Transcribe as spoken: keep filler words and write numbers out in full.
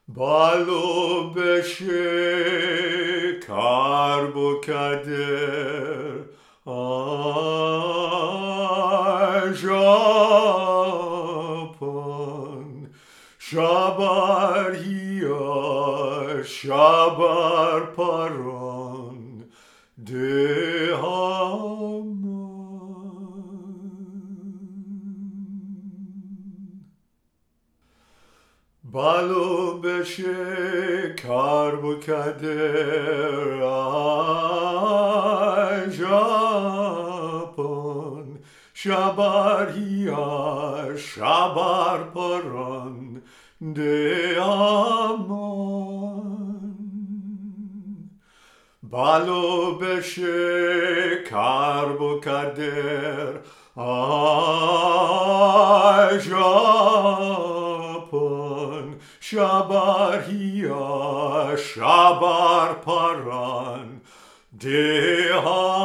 بالو بشه کرب و کدر آژاپن شابر هیا شابر پران دهامان بالو بشه کرب و کدر آژاپن شابر هیا شابر پران دهامان بالو بشه کرب و کدر آژاپن شابر هیا شابر پران دهامان